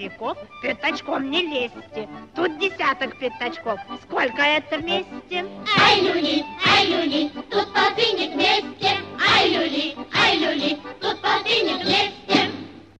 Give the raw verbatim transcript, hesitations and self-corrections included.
стариков, пятачком не лезьте. Тут десяток пятачков. Сколько это вместе? Ай, люли, ай, люли, тут полтинник вместе. Ай, люли, ай, люли, тут полтинник вместе.